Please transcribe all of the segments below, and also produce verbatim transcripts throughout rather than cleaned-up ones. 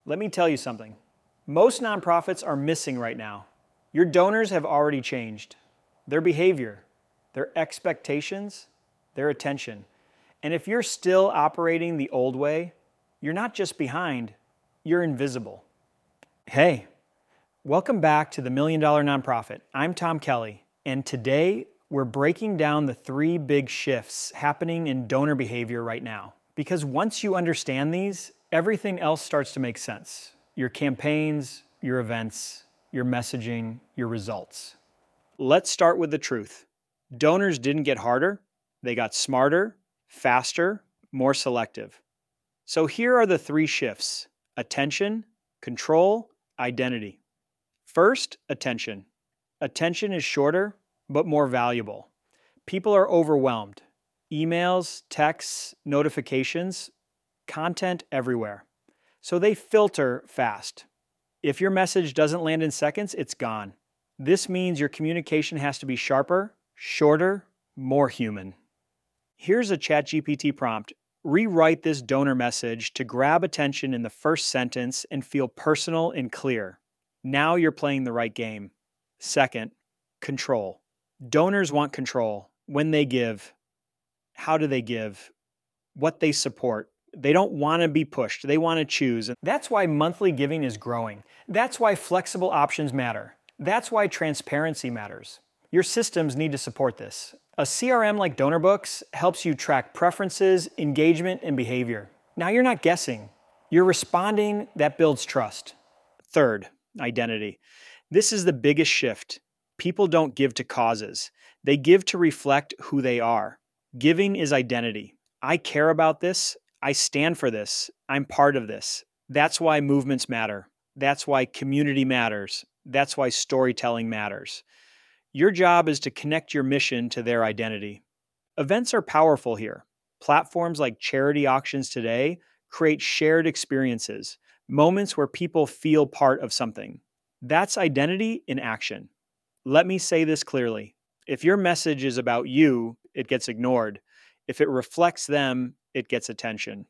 Let me tell you something. Most nonprofits are missing right now. Your donors have already changed. Their behavior, their expectations, their attention. And if you're still operating the old way, you're not just behind, you're invisible. Hey, welcome back to the Million Dollar Nonprofit. I'm Tom Kelly, and today we're breaking down the three big shifts happening in donor behavior right now. Because once you understand these, everything else starts to make sense. Your campaigns, your events, your messaging, your results. Let's start with the truth. Donors didn't get harder, they got smarter, faster, more selective. So here are the three shifts: attention, control, identity. First, attention. Attention is shorter, but more valuable. People are overwhelmed. Emails, texts, notifications, content everywhere. So they filter fast. If your message doesn't land in seconds, it's gone. This means your communication has to be sharper, shorter, more human. Here's a ChatGPT prompt. Rewrite this donor message to grab attention in the first sentence and feel personal and clear. Now you're playing the right game. Second, control. Donors want control. When they give, how do they give, what they support. They don't want to be pushed. They want to choose. That's why monthly giving is growing. That's why flexible options matter. That's why transparency matters. Your systems need to support this. A C R M like DonorBooks helps you track preferences, engagement, and behavior. Now you're not guessing. You're responding. That builds trust. Third, identity. This is the biggest shift. People don't give to causes. They give to reflect who they are. Giving is identity. I care about this. I stand for this. I'm part of this. That's why movements matter. That's why community matters. That's why storytelling matters. Your job is to connect your mission to their identity. Events are powerful here. Platforms like Charity Auctions Today create shared experiences, moments where people feel part of something. That's identity in action. Let me say this clearly. If your message is about you, it gets ignored. If it reflects them, it gets attention.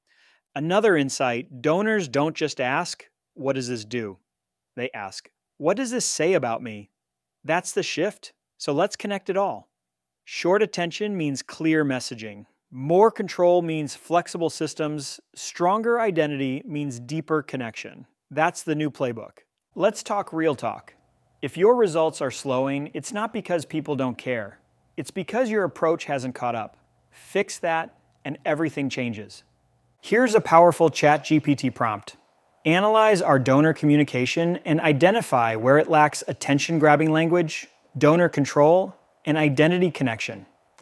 Another insight, donors don't just ask, what does this do? They ask, what does this say about me? That's the shift. So let's connect it all. Short attention means clear messaging. More control means flexible systems. Stronger identity means deeper connection. That's the new playbook. Let's talk real talk. If your results are slowing, it's not because people don't care. It's because your approach hasn't caught up. Fix that, and everything changes. Here's a powerful ChatGPT prompt. Analyze our donor communication and identify where it lacks attention-grabbing language, donor control, and identity connection.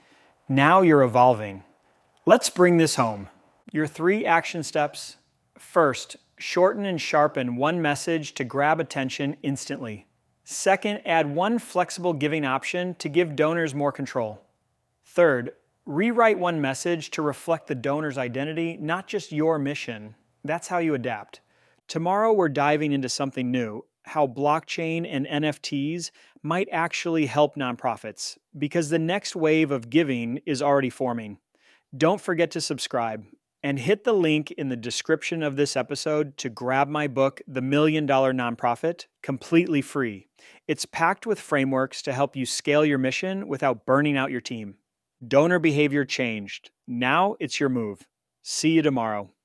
Now you're evolving. Let's bring this home. Your three action steps. First, shorten and sharpen one message to grab attention instantly. Second, add one flexible giving option to give donors more control. Third, rewrite one message to reflect the donor's identity, not just your mission. That's how you adapt. Tomorrow we're diving into something new, how blockchain and N F Ts might actually help nonprofits, because the next wave of giving is already forming. Don't forget to subscribe and hit the link in the description of this episode to grab my book, The Million Dollar Nonprofit, completely free. It's packed with frameworks to help you scale your mission without burning out your team. Donor behavior changed. Now it's your move. See you tomorrow.